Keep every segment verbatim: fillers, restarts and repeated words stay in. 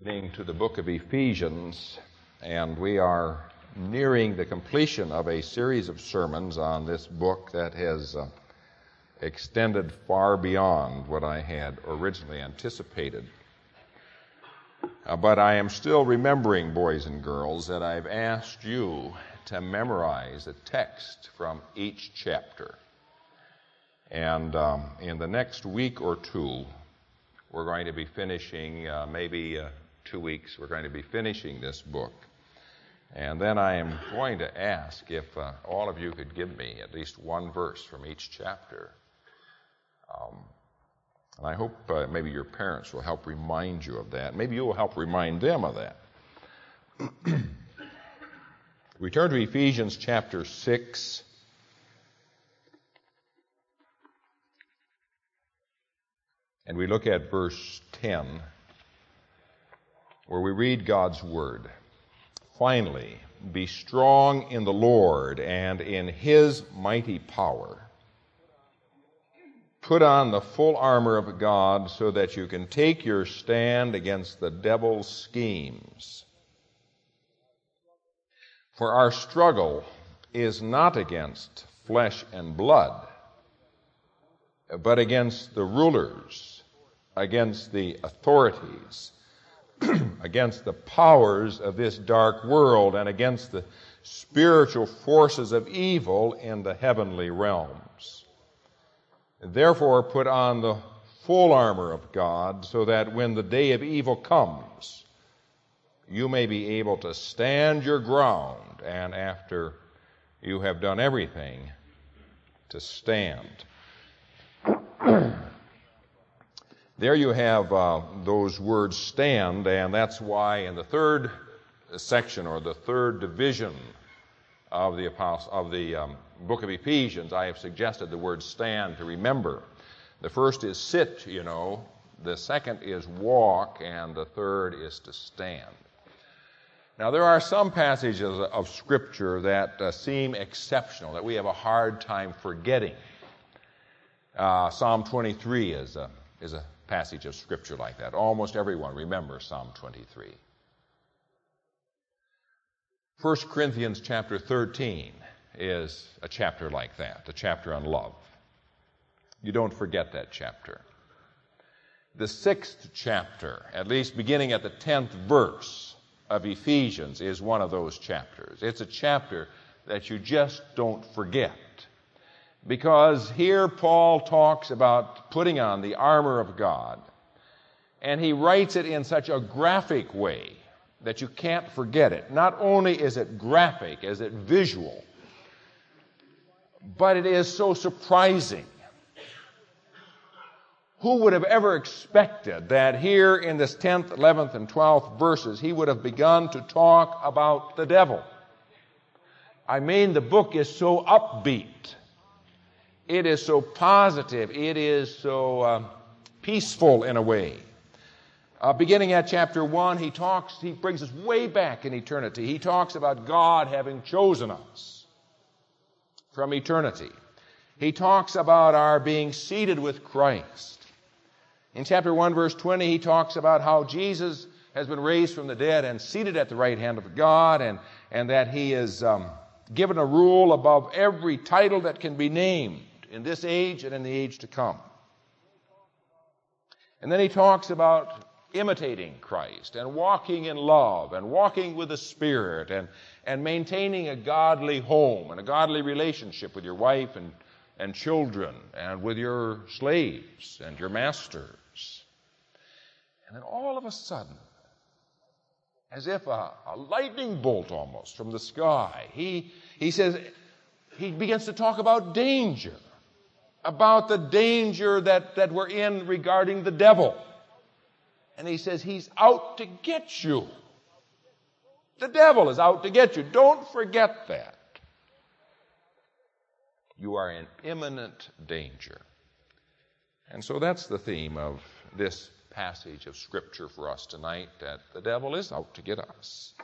Listening to the book of Ephesians, and we are nearing the completion of a series of sermons on this book that has uh, extended far beyond what I had originally anticipated. Uh, but I am still remembering, boys and girls, that I've asked you to memorize a text from each chapter. And um, in the next week or two, we're going to be finishing, uh, maybe uh, two weeks, we're going to be finishing this book. And then I am going to ask if uh, all of you could give me at least one verse from each chapter. Um, and I hope uh, maybe your parents will help remind you of that. Maybe you will help remind them of that. We turn to Ephesians chapter six. And we look at verse ten, where we read God's word. Finally, be strong in the Lord and in His mighty power. Put on the full armor of God so that you can take your stand against the devil's schemes. For our struggle is not against flesh and blood, but against the rulers, against the authorities, against the powers of this dark world, and against the spiritual forces of evil in the heavenly realms. Therefore, put on the full armor of God, so that when the day of evil comes, you may be able to stand your ground, and after you have done everything, to stand. There you have uh, those words stand, and that's why in the third section or the third division of the apostle, of the um, book of Ephesians, I have suggested the word stand to remember. The first is sit, you know, the second is walk, and the third is to stand. Now there are some passages of Scripture that uh, seem exceptional, that we have a hard time forgetting. Uh, Psalm twenty-three is a, is a passage of Scripture like that. Almost everyone remembers Psalm twenty-three. First Corinthians chapter thirteen is a chapter like that, a chapter on love. You don't forget that chapter. The sixth chapter, at least beginning at the tenth verse of Ephesians, is one of those chapters. It's a chapter that you just don't forget. Because here Paul talks about putting on the armor of God, and he writes it in such a graphic way that you can't forget it. Not only is it graphic, is it visual, but it is so surprising. Who would have ever expected that here in this tenth, eleventh, and twelfth verses he would have begun to talk about the devil? I mean, the book is so upbeat. It is so positive. It is so uh, peaceful in a way. Uh, beginning at chapter one, he talks, he brings us way back in eternity. He talks about God having chosen us from eternity. He talks about our being seated with Christ. In chapter one, verse twenty, he talks about how Jesus has been raised from the dead and seated at the right hand of God, and, and that he is um, given a rule above every title that can be named in this age and in the age to come. And then he talks about imitating Christ and walking in love and walking with the Spirit and, and maintaining a godly home and a godly relationship with your wife and, and children and with your slaves and your masters. And then all of a sudden, as if a, a lightning bolt almost from the sky, he, he says, he begins to talk about danger. About the danger that, that we're in regarding the devil. And he says he's out to get you. The devil is out to get you. Don't forget that. You are in imminent danger. And so that's the theme of this passage of Scripture for us tonight, that the devil is out to get us.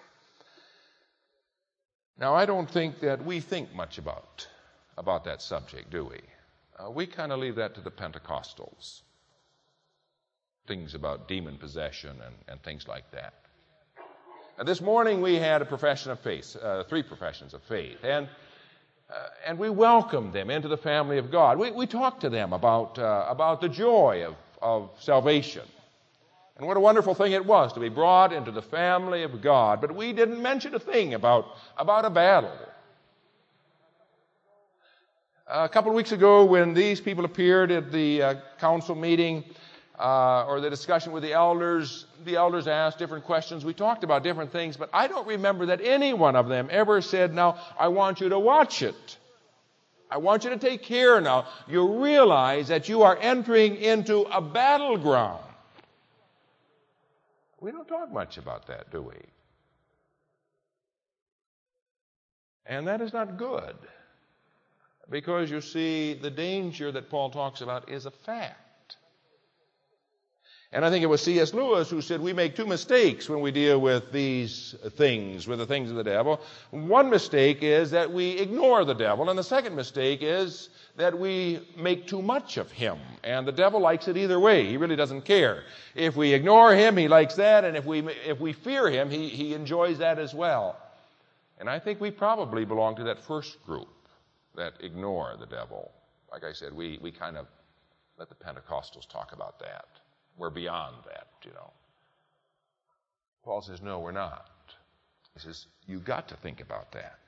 Now, I don't think that we think much about, about that subject, do we? Uh, we kind of leave that to the Pentecostals. things about demon possession and, and things like that. And this morning we had a profession of faith, uh, three professions of faith, and uh, and we welcomed them into the family of God. We, we talked to them about uh, about the joy of, of salvation. And what a wonderful thing it was to be brought into the family of God. But we didn't mention a thing about, about a battle. A couple of weeks ago, when these people appeared at the uh, council meeting uh, or the discussion with the elders, the elders asked different questions. We talked about different things, but I don't remember that any one of them ever said, now, I want you to watch it. I want you to take care now. You realize that you are entering into a battleground. We don't talk much about that, do we? And that is not good. Because, you see, the danger that Paul talks about is a fact. And I think it was C S Lewis who said we make two mistakes when we deal with these things, with the things of the devil. One mistake is that we ignore the devil, and the second mistake is that we make too much of him. And the devil likes it either way. He really doesn't care. If we ignore him, he likes that, and if we if we fear him, he, he enjoys that as well. And I think we probably belong to that first group that ignore the devil. Like I said, we, we kind of let the Pentecostals talk about that. We're beyond that, you know. Paul says, no, we're not. He says, you've got to think about that.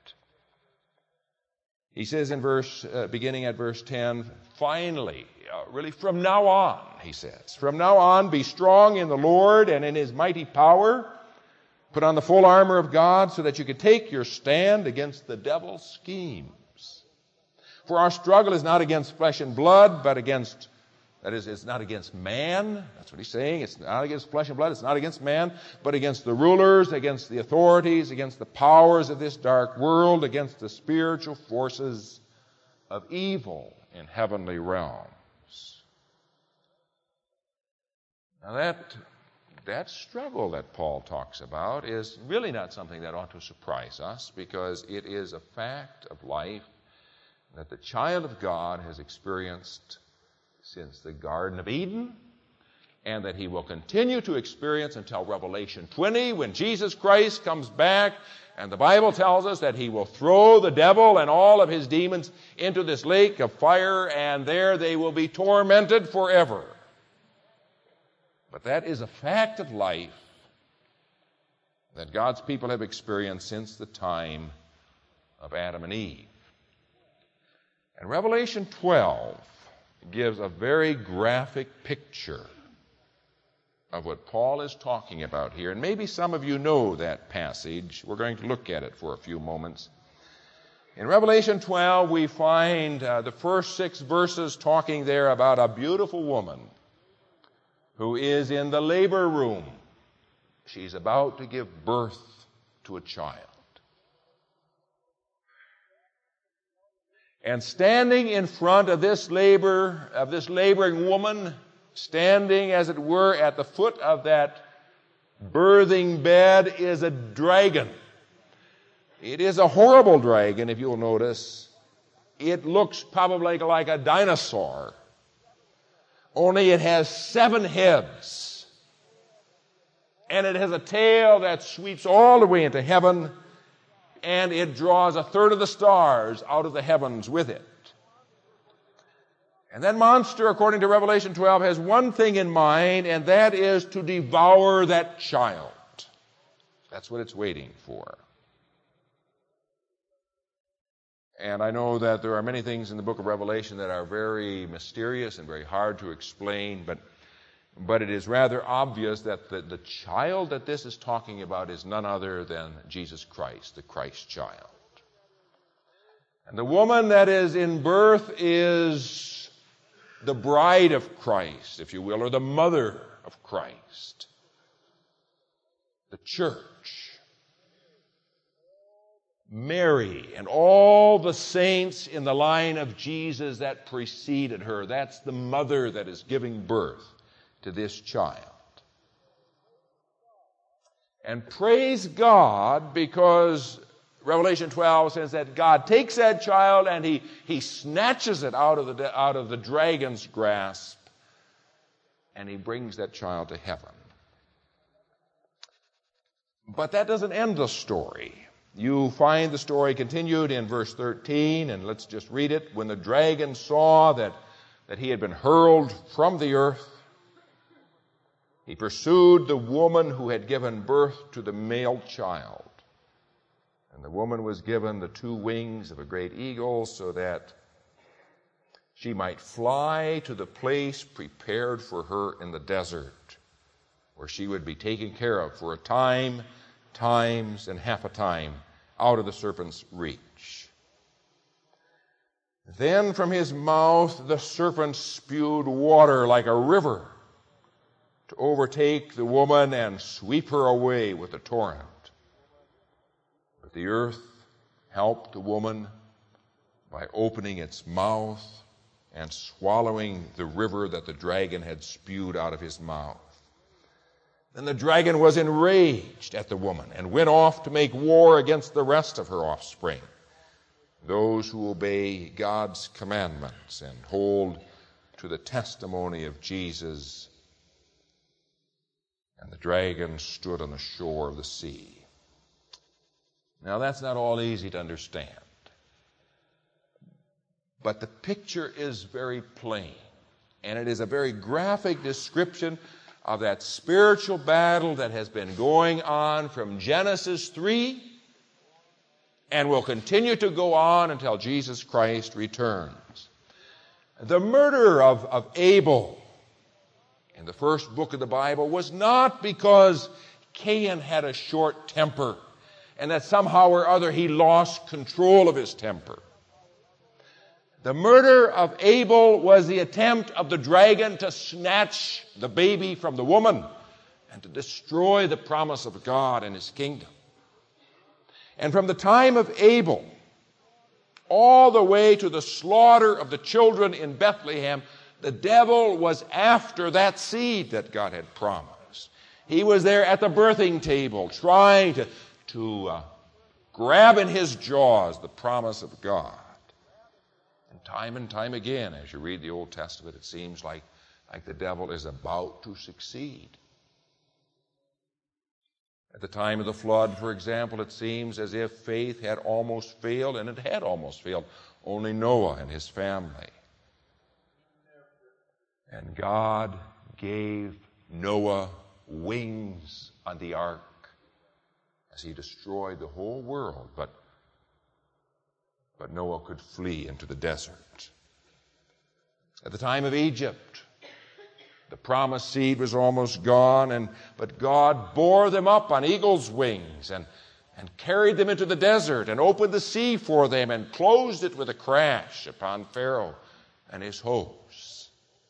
He says in verse, uh, beginning at verse ten, finally, uh, really from now on, he says, from now on be strong in the Lord and in his mighty power. Put on the full armor of God so that you can take your stand against the devil's schemes. For our struggle is not against flesh and blood, but against, that is, it's not against man. That's what he's saying. It's not against flesh and blood. It's not against man, but against the rulers, against the authorities, against the powers of this dark world, against the spiritual forces of evil in heavenly realms. Now that, that struggle that Paul talks about is really not something that ought to surprise us, because it is a fact of life that the child of God has experienced since the Garden of Eden, and that he will continue to experience until Revelation twenty, when Jesus Christ comes back, and the Bible tells us that he will throw the devil and all of his demons into this lake of fire, and there they will be tormented forever. But that is a fact of life that God's people have experienced since the time of Adam and Eve. And Revelation twelve gives a very graphic picture of what Paul is talking about here. And maybe some of you know that passage. We're going to look at it for a few moments. In Revelation twelve, we find uh, the first six verses talking there about a beautiful woman who is in the labor room. She's about to give birth to a child. And standing in front of this labor, of this laboring woman, standing, as it were, at the foot of that birthing bed, is a dragon. It is a horrible dragon, if you'll notice. It looks probably like a dinosaur, only it has seven heads. And it has a tail that sweeps all the way into heaven, and it draws a third of the stars out of the heavens with it. And that monster, according to Revelation twelve, has one thing in mind, and that is to devour that child. That's what it's waiting for. And I know that there are many things in the book of Revelation that are very mysterious and very hard to explain, but But it is rather obvious that the, the child that this is talking about is none other than Jesus Christ, the Christ child. And the woman that is in birth is the bride of Christ, if you will, or the mother of Christ, the church. Mary and all the saints in the line of Jesus that preceded her, that's the mother that is giving birth to this child. And praise God, because Revelation twelve says that God takes that child and he, he snatches it out of the, out of the dragon's grasp and he brings that child to heaven. But that doesn't end the story. You find the story continued in verse thirteen, and let's just read it. When the dragon saw that, that he had been hurled from the earth, he pursued the woman who had given birth to the male child. And the woman was given the two wings of a great eagle so that she might fly to the place prepared for her in the desert, where she would be taken care of for a time, times, and half a time out of the serpent's reach. Then from his mouth the serpent spewed water like a river to overtake the woman and sweep her away with a torrent. But the earth helped the woman by opening its mouth and swallowing the river that the dragon had spewed out of his mouth. Then the dragon was enraged at the woman and went off to make war against the rest of her offspring, those who obey God's commandments and hold to the testimony of Jesus. And the dragon stood on the shore of the sea. Now, that's not all easy to understand. But the picture is very plain, and it is a very graphic description of that spiritual battle that has been going on from Genesis three and will continue to go on until Jesus Christ returns. The murder of, of Abel in the first book of the Bible was not because Cain had a short temper and that somehow or other he lost control of his temper. The murder of Abel was the attempt of the dragon to snatch the baby from the woman and to destroy the promise of God and his kingdom. And from the time of Abel all the way to the slaughter of the children in Bethlehem, the devil was after that seed that God had promised. He was there at the birthing table trying to, to uh, grab in his jaws the promise of God. And time and time again, as you read the Old Testament, it seems like, like the devil is about to succeed. At the time of the flood, for example, it seems as if faith had almost failed, and it had almost failed. Only Noah and his family. And God gave Noah wings on the ark as he destroyed the whole world, but, but Noah could flee into the desert. At the time of Egypt, the promised seed was almost gone, and but God bore them up on eagle's wings and, and carried them into the desert and opened the sea for them and closed it with a crash upon Pharaoh and his hosts.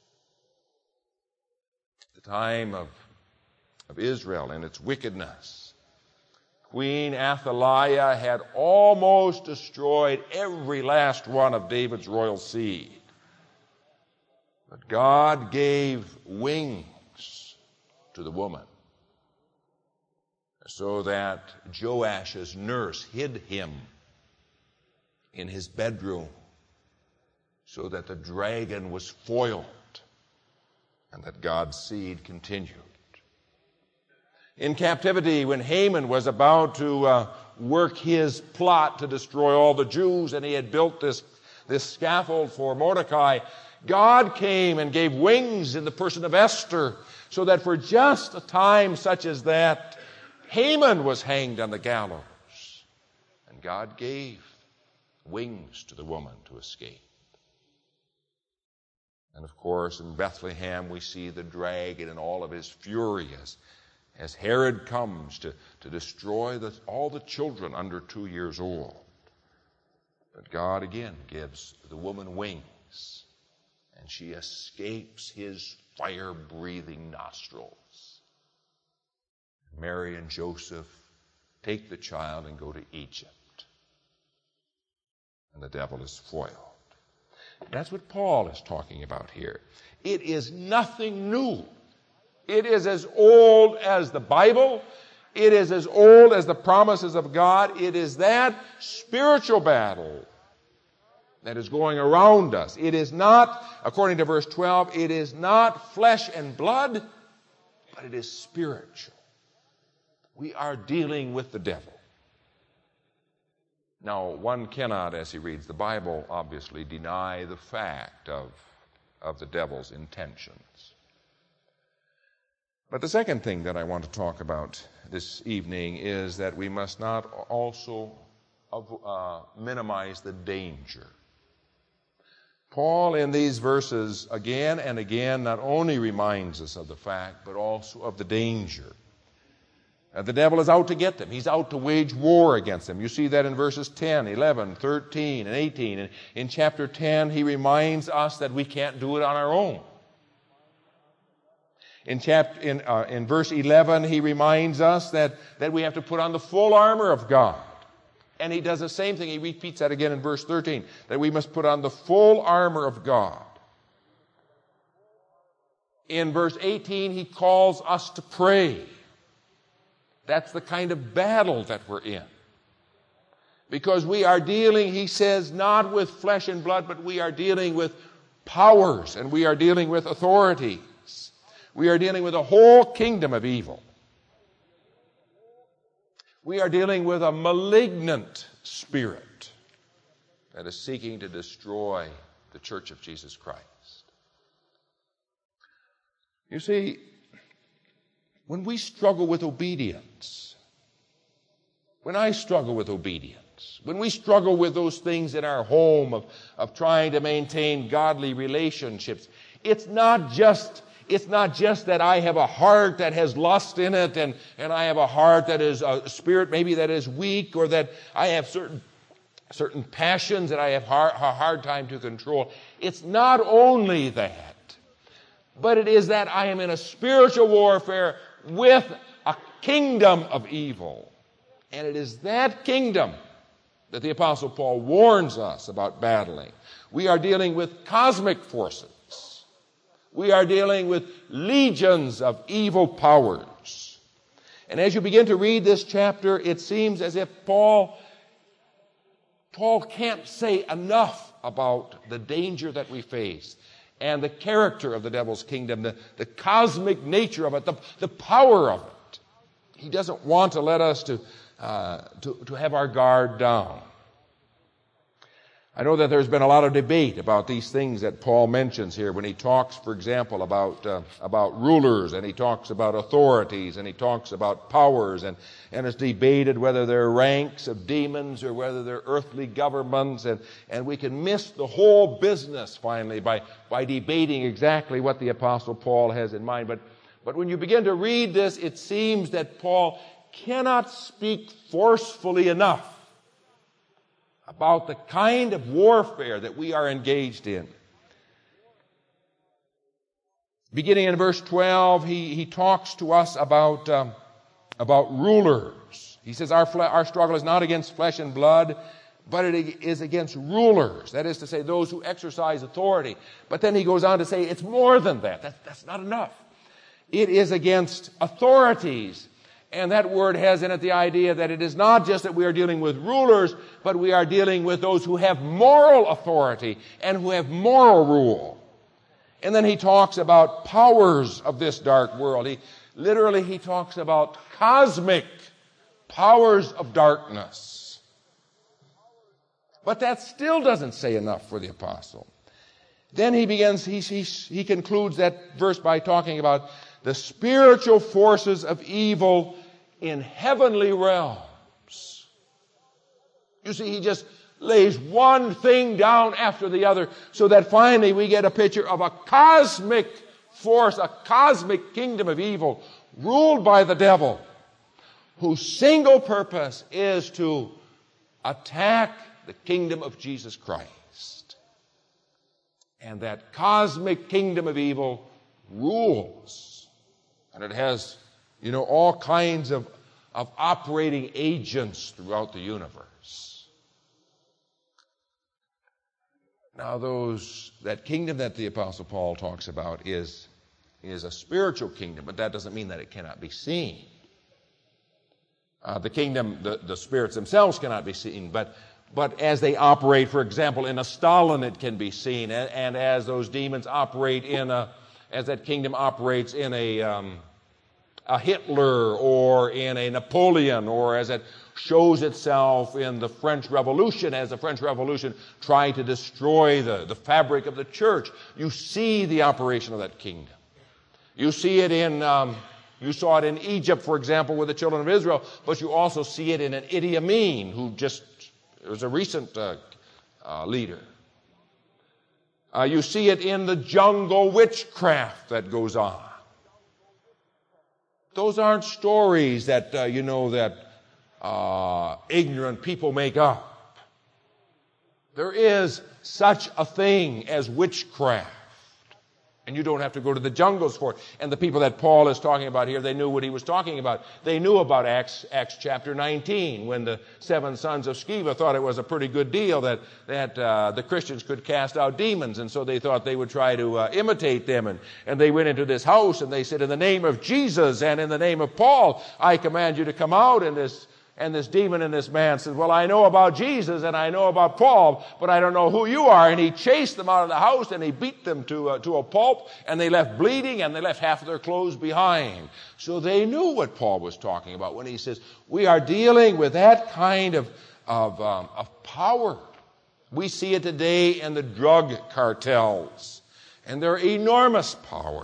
At the time of, of Israel and its wickedness, Queen Athaliah had almost destroyed every last one of David's royal seed. But God gave wings to the woman so that Joash's nurse hid him in his bedroom so that the dragon was foiled and that God's seed continued. In captivity, when Haman was about to uh, work his plot to destroy all the Jews and he had built this, this scaffold for Mordecai, God came and gave wings in the person of Esther so that for just a time such as that, Haman was hanged on the gallows. And God gave wings to the woman to escape. And of course, in Bethlehem, we see the dragon in all of his fury as, as Herod comes to, to destroy the, all the children under two years old. But God again gives the woman wings, and she escapes his fire-breathing nostrils. Mary and Joseph take the child and go to Egypt. And the devil is foiled. That's what Paul is talking about here. It is nothing new. It is as old as the Bible. It is as old as the promises of God. It is that spiritual battle that is going around us. It is not, according to verse twelve, it is not flesh and blood, but it is spiritual. We are dealing with the devil. Now, one cannot, as he reads the Bible, obviously deny the fact of, of the devil's intentions. But the second thing that I want to talk about this evening is that we must not also uh, minimize the danger. Paul, in these verses, again and again, not only reminds us of the fact, but also of the danger. Uh, the devil is out to get them. He's out to wage war against them. You see that in verses ten, eleven, thirteen, and eighteen. And in chapter ten, he reminds us that we can't do it on our own. In, chapter, in, uh, in verse eleven, he reminds us that, that we have to put on the full armor of God. And he does the same thing. He repeats that again in verse thirteen, that we must put on the full armor of God. In verse eighteen, he calls us to pray. That's the kind of battle that we're in. Because we are dealing, he says, not with flesh and blood, but we are dealing with powers and we are dealing with authorities. We are dealing with a whole kingdom of evil. We are dealing with a malignant spirit that is seeking to destroy the church of Jesus Christ. You see, when we struggle with obedience, when I struggle with obedience, when we struggle with those things in our home of, of trying to maintain godly relationships, it's not just It's not just that I have a heart that has lust in it and, and I have a heart that is a spirit maybe that is weak, or that I have certain, certain passions that I have hard, a hard time to control. It's not only that, but it is that I am in a spiritual warfare with a kingdom of evil. And it is that kingdom that the Apostle Paul warns us about battling. We are dealing with cosmic forces. We are dealing with legions of evil powers. And as you begin to read this chapter, it seems as if Paul, Paul can't say enough about the danger that we face and the character of the devil's kingdom, the, the cosmic nature of it, the, the power of it. He doesn't want to let us to, uh, to, to have our guard down. I know that there's been a lot of debate about these things that Paul mentions here when he talks, for example, about uh, about rulers, and he talks about authorities, and he talks about powers, and, and it's debated whether they're ranks of demons or whether they're earthly governments, and, and we can miss the whole business finally by, by debating exactly what the Apostle Paul has in mind. But, but when you begin to read this, it seems that Paul cannot speak forcefully enough about the kind of warfare that we are engaged in. Beginning in verse twelve, he, he talks to us about, um, about rulers. He says our, fle- our struggle is not against flesh and blood, but it is against rulers. That is to say, those who exercise authority. But then he goes on to say it's more than that. That's, that's not enough. It is against authorities. And that word has in it the idea that it is not just that we are dealing with rulers, but we are dealing with those who have moral authority and who have moral rule. And then he talks about powers of this dark world. He literally he talks about cosmic powers of darkness. But that still doesn't say enough for the apostle. Then he begins, he, he, he concludes that verse by talking about the spiritual forces of evil in heavenly realms. You see, he just lays one thing down after the other so that finally we get a picture of a cosmic force, a cosmic kingdom of evil ruled by the devil, whose single purpose is to attack the kingdom of Jesus Christ. And that cosmic kingdom of evil rules. And it has, you know, all kinds of, of operating agents throughout the universe. Now, those that kingdom that the Apostle Paul talks about is, is a spiritual kingdom, but that doesn't mean that it cannot be seen. Uh, the kingdom, the, the spirits themselves cannot be seen, but, But as they operate, for example, in a Stalin, it can be seen, and, and as those demons operate in a, as that kingdom operates in a, um, a Hitler or in a Napoleon, or as it shows itself in the French Revolution, as the French Revolution tried to destroy the, the fabric of the church. You see the operation of that kingdom. You see it in, um, you saw it in Egypt, for example, with the children of Israel, but you also see it in an Idi Amin, who just It was a recent uh, uh, leader. Uh, you see it in the jungle witchcraft that goes on. Those aren't stories that, uh, you know, that uh, ignorant people make up. There is such a thing as witchcraft. And you don't have to go to the jungles for it. And the people that Paul is talking about here, they knew what he was talking about. They knew about Acts, Acts chapter nineteen, when the seven sons of Sceva thought it was a pretty good deal that, that uh, the Christians could cast out demons. And so they thought they would try to uh, imitate them. And, and they went into this house and they said, in the name of Jesus and in the name of Paul, I command you to come out. And this And this demon in this man says, well, I know about Jesus and I know about Paul, but I don't know who you are. And he chased them out of the house and he beat them to, uh, to a pulp, and they left bleeding and they left half of their clothes behind. So they knew what Paul was talking about when he says, we are dealing with that kind of, of, um, of power. We see it today in the drug cartels and their enormous power.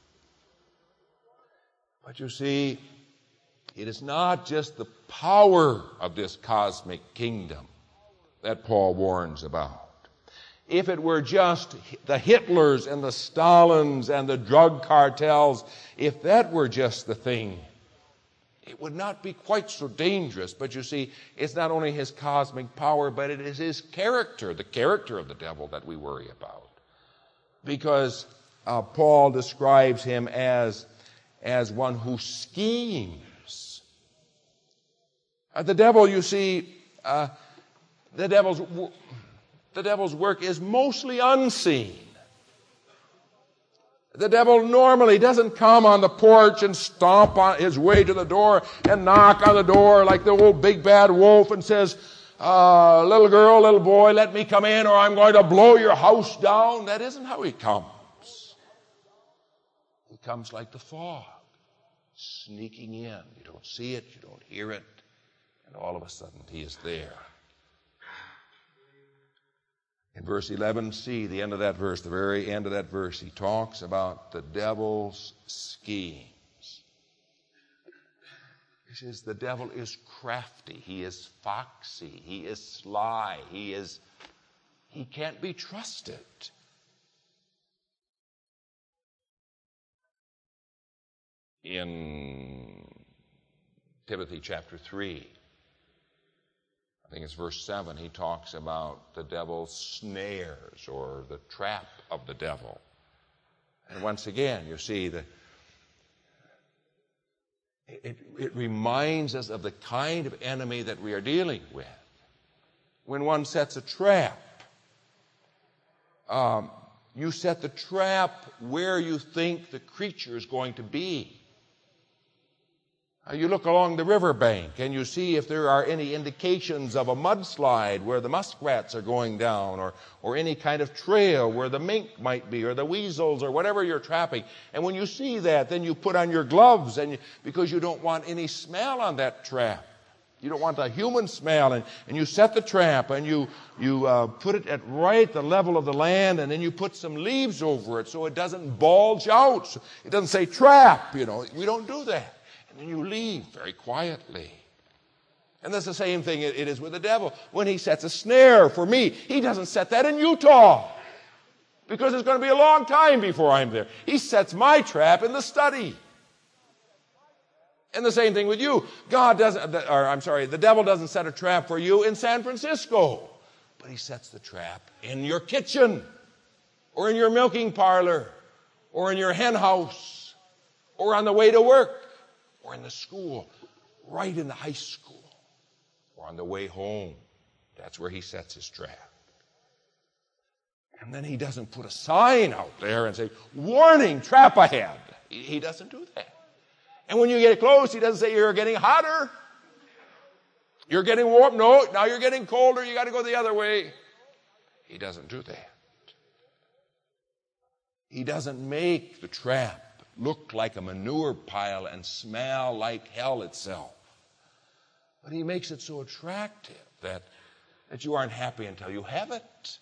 But you see, it is not just the power of this cosmic kingdom that Paul warns about. If it were just the Hitlers and the Stalins and the drug cartels, if that were just the thing, it would not be quite so dangerous. But you see, it's not only his cosmic power, but it is his character, the character of the devil, that we worry about. Because uh, Paul describes him as, as one who schemes. Uh, the devil, you see, uh, the devil's the devil's work is mostly unseen. The devil normally doesn't come on the porch and stomp on his way to the door and knock on the door like the old big bad wolf and says, uh, little girl, little boy, let me come in or I'm going to blow your house down. That isn't how he comes. He comes like the fog, sneaking in. You don't see it, you don't hear it. And all of a sudden, he is there. In verse eleven, see the end of that verse, the very end of that verse, he talks about the devil's schemes. He says the devil is crafty, he is foxy, he is sly, he is, he can't be trusted. In Timothy chapter three, I think it's verse seven, he talks about the devil's snares or the trap of the devil. And once again, you see, the, it, it reminds us of the kind of enemy that we are dealing with. When one sets a trap, um, you set the trap where you think the creature is going to be. You look along the riverbank and you see if there are any indications of a mudslide where the muskrats are going down, or, or any kind of trail where the mink might be, or the weasels, or whatever you're trapping. And when you see that, then you put on your gloves and you, because you don't want any smell on that trap. You don't want a human smell, and, and you set the trap and you, you uh, put it at right the level of the land, and then you put some leaves over it so it doesn't bulge out. So it doesn't say trap, you know. We don't do that. And then you leave very quietly. And that's the same thing it is with the devil. When he sets a snare for me, he doesn't set that in Utah, because it's going to be a long time before I'm there. He sets my trap in the study. And the same thing with you. God doesn't, or I'm sorry, the devil doesn't set a trap for you in San Francisco, but he sets the trap in your kitchen, or in your milking parlor, or in your hen house, or on the way to work, or in the school, right in the high school, or on the way home. That's where he sets his trap. And then he doesn't put a sign out there and say, warning, trap ahead. He doesn't do that. And when you get close, he doesn't say you're getting hotter. You're getting warm. No, now you're getting colder. You got to go the other way. He doesn't do that. He doesn't make the trap look like a manure pile and smell like hell itself. But he makes it so attractive that, that you aren't happy until you have it.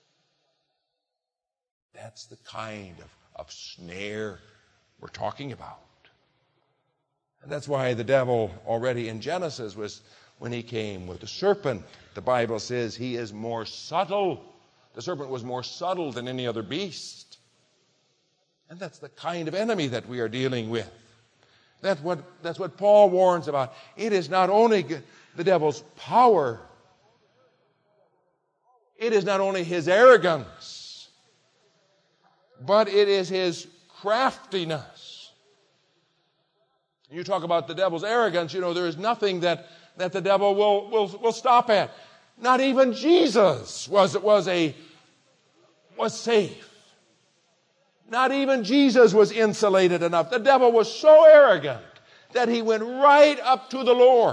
That's the kind of, of snare we're talking about. And that's why the devil already in Genesis was, when he came with the serpent, the Bible says he is more subtle. The serpent was more subtle than any other beast. And that's the kind of enemy that we are dealing with. That's what, that's what Paul warns about. It is not only the devil's power, it is not only his arrogance, but it is his craftiness. You talk about the devil's arrogance, you know, there is nothing that, that the devil will, will, will stop at. Not even Jesus was, was, a, was safe. Not even Jesus was insulated enough. The devil was so arrogant that he went right up to the Lord.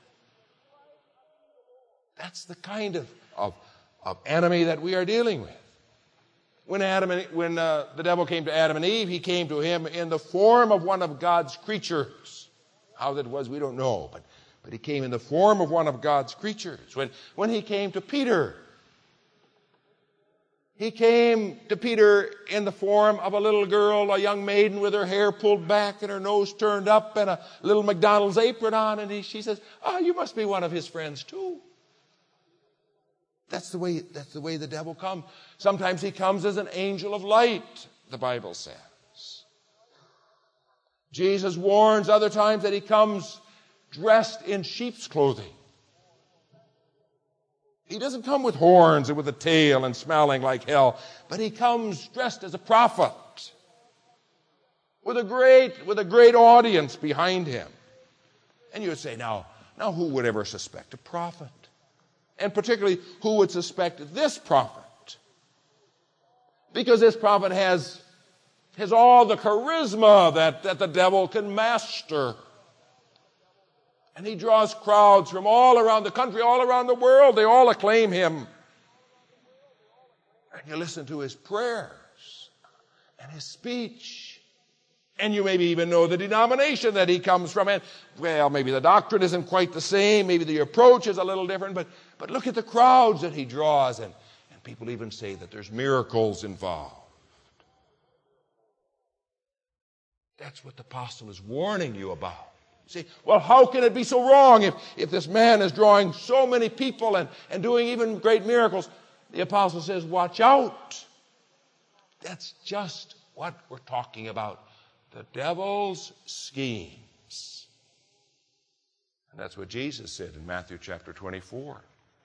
That's the kind of, of, of enemy that we are dealing with. When, Adam and, when uh, the devil came to Adam and Eve, he came to him in the form of one of God's creatures. How that was, we don't know, but, but he came in the form of one of God's creatures. When, when he came to Peter, he came to Peter in the form of a little girl, a young maiden with her hair pulled back and her nose turned up and a little McDonald's apron on. And he, she says, "Oh, you must be one of his friends too." That's the way, that's the way the devil comes. Sometimes he comes as an angel of light, the Bible says. Jesus warns other times that he comes dressed in sheep's clothing. He doesn't come with horns and with a tail and smelling like hell, but he comes dressed as a prophet with a great, with a great audience behind him. And you would say, now, now who would ever suspect a prophet? And particularly, who would suspect this prophet? Because this prophet has, has all the charisma that, that the devil can master. And he draws crowds from all around the country, all around the world. They all acclaim him. And you listen to his prayers and his speech. And you maybe even know the denomination that he comes from. And, well, maybe the doctrine isn't quite the same. Maybe the approach is a little different. But, but look at the crowds that he draws. And, and people even say that there's miracles involved. That's what the apostle is warning you about. See, well, how can it be so wrong if, if this man is drawing so many people and, and doing even great miracles? The apostle says, watch out. That's just what we're talking about. The devil's schemes. And that's what Jesus said in Matthew chapter twenty-four.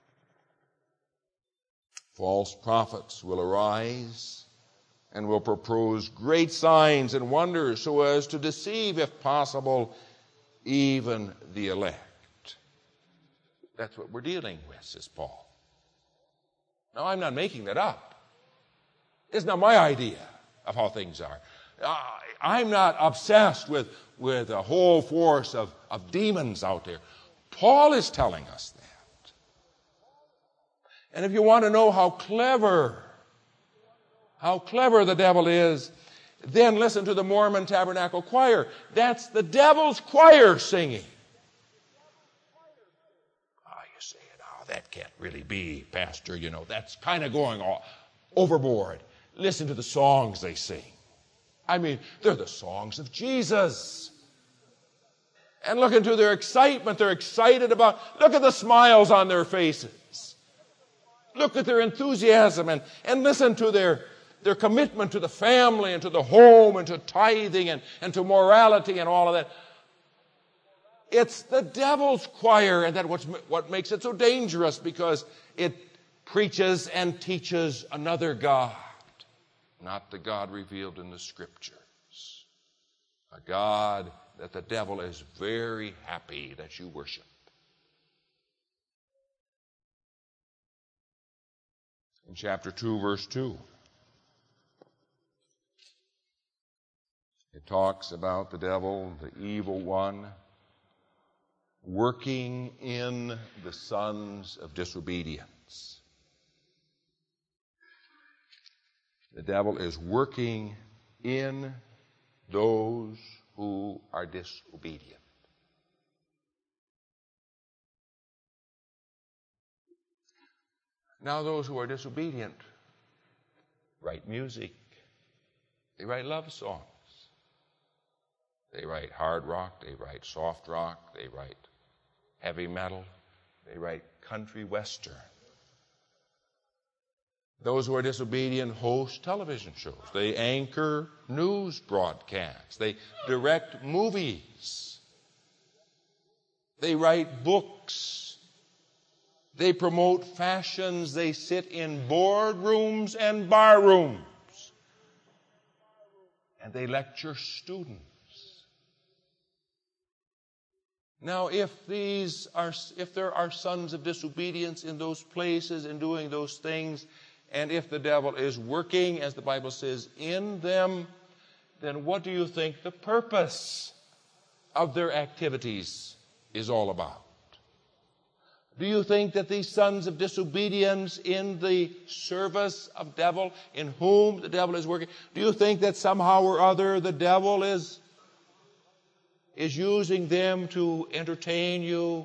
False prophets will arise and will propose great signs and wonders so as to deceive, if possible, even the elect. That's what we're dealing with, says Paul. Now, I'm not making that up. It's not my idea of how things are. Uh, I'm not obsessed with, with a whole force of, of demons out there. Paul is telling us that. And if you want to know how clever, how clever the devil is, then listen to the Mormon Tabernacle Choir. That's the devil's choir singing. Ah, oh, you say, oh, that can't really be, Pastor. You know, that's kind of going all overboard. Listen to the songs they sing. I mean, they're the songs of Jesus. And look into their excitement. They're excited about, look at the smiles on their faces. Look at their enthusiasm and, and listen to their Their commitment to the family and to the home and to tithing and, and to morality and all of that. It's the devil's choir, and that's what makes it so dangerous, because it preaches and teaches another God, not the God revealed in the Scriptures. A God that the devil is very happy that you worship. In chapter two, verse two. It talks about the devil, the evil one, working in the sons of disobedience. The devil is working in those who are disobedient. Now, those who are disobedient write music. They write love songs. They write hard rock. They write soft rock. They write heavy metal. They write country western. Those who are disobedient host television shows. They anchor news broadcasts. They direct movies. They write books. They promote fashions. They sit in boardrooms and bar rooms. And they lecture students. Now, if these are, if there are sons of disobedience in those places and doing those things, and if the devil is working, as the Bible says, in them, then what do you think the purpose of their activities is all about? Do you think that these sons of disobedience in the service of devil, in whom the devil is working, do you think that somehow or other the devil is, is using them to entertain you,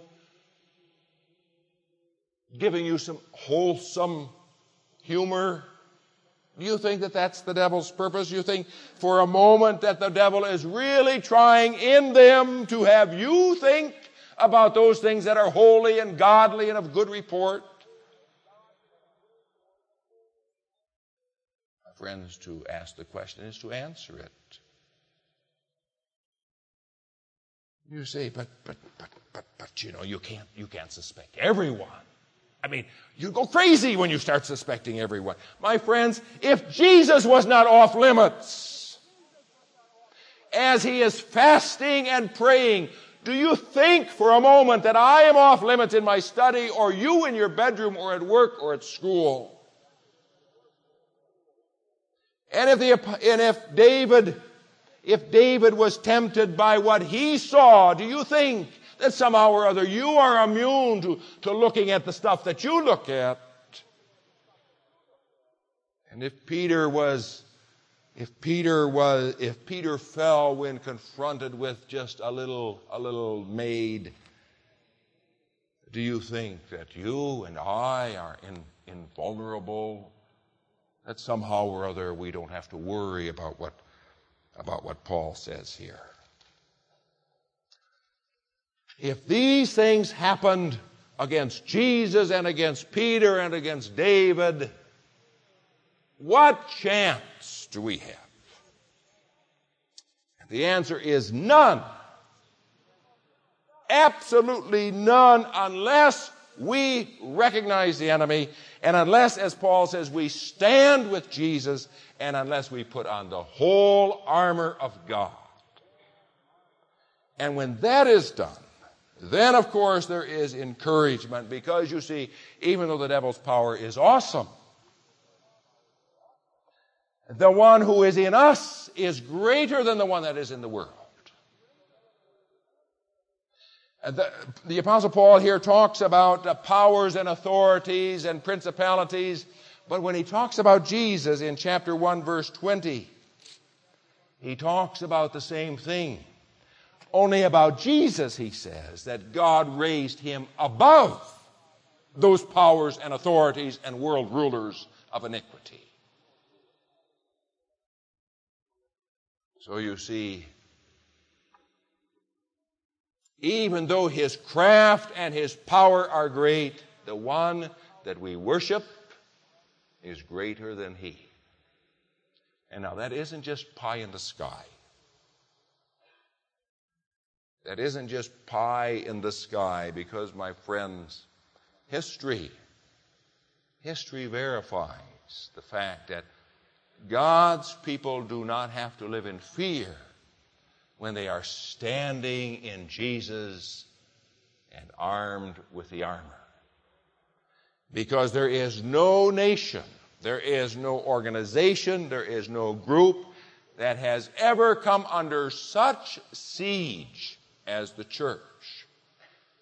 giving you some wholesome humor? Do you think that that's the devil's purpose? You think for a moment that the devil is really trying in them to have you think about those things that are holy and godly and of good report? My friends, to ask the question is to answer it. You say, but, but, but, but, but, you know, you can't, you can't suspect everyone. I mean, you go crazy when you start suspecting everyone. My friends, if Jesus was not off limits, as he is fasting and praying, do you think for a moment that I am off limits in my study, or you in your bedroom, or at work, or at school? And if the, and if David, if David was tempted by what he saw, do you think that somehow or other you are immune to, to looking at the stuff that you look at? And if Peter was, if Peter was, if Peter fell when confronted with just a little, a little maid, do you think that you and I are in, invulnerable? That somehow or other we don't have to worry about what, about what Paul says here. If these things happened against Jesus and against Peter and against David, what chance do we have? And the answer is none. Absolutely none, unless we recognize the enemy, and unless, as Paul says, we stand with Jesus, and unless we put on the whole armor of God. And when that is done, then, of course, there is encouragement, because, you see, even though the devil's power is awesome, the one who is in us is greater than the one that is in the world. The, the Apostle Paul here talks about uh, powers and authorities and principalities, but when he talks about Jesus in chapter one, verse twenty, he talks about the same thing. Only about Jesus, he says, that God raised him above those powers and authorities and world rulers of iniquity. So you see, even though his craft and his power are great, the one that we worship is greater than he. And now that isn't just pie in the sky. That isn't just pie in the sky, because, my friends, history, history verifies the fact that God's people do not have to live in fear when they are standing in Jesus and armed with the armor. Because there is no nation, there is no organization, there is no group that has ever come under such siege as the church.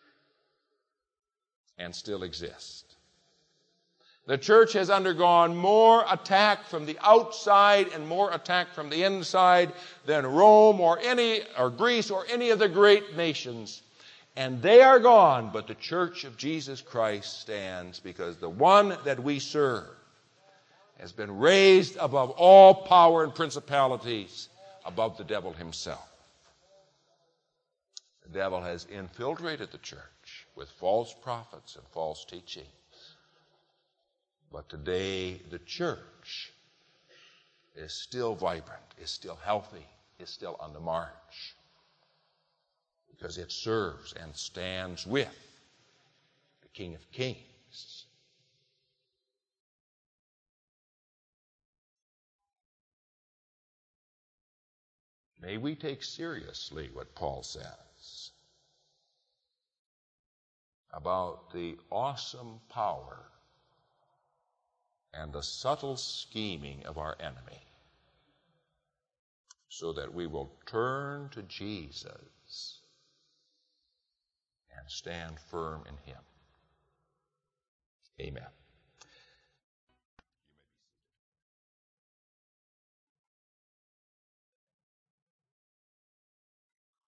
and still exist. The church has undergone more attack from the outside and more attack from the inside than Rome or any or Greece or any of the great nations. And they are gone, but the church of Jesus Christ stands, because the one that we serve has been raised above all power and principalities, above the devil himself. The devil has infiltrated the church with false prophets and false teachings. But today the church is still vibrant, is still healthy, is still on the march, because it serves and stands with the King of Kings. May we take seriously what Paul says about the awesome power and the subtle scheming of our enemy, so that we will turn to Jesus and stand firm in him. Amen.